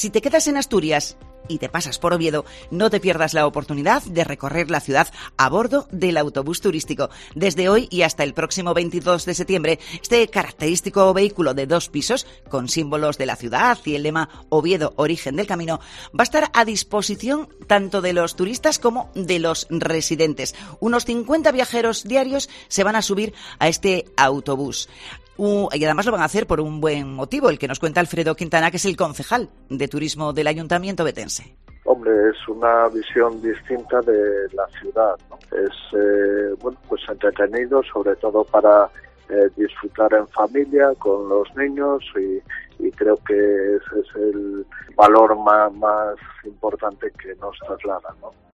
Si te quedas en Asturias y te pasas por Oviedo, no te pierdas la oportunidad de recorrer la ciudad a bordo del autobús turístico. Desde hoy y hasta el próximo 22 de septiembre, este característico vehículo de 2 pisos, con símbolos de la ciudad y el lema Oviedo, origen del camino, va a estar a disposición tanto de los turistas como de los residentes. Unos 50 viajeros diarios se van a subir a este autobús. Y además lo van a hacer por un buen motivo, el que nos cuenta Alfredo Quintana, que es el concejal de turismo del Ayuntamiento betense. Hombre, es una visión distinta de la ciudad, ¿no? Es pues entretenido, sobre todo para disfrutar en familia con los niños y creo que ese es el valor más importante que nos trasladan, ¿no?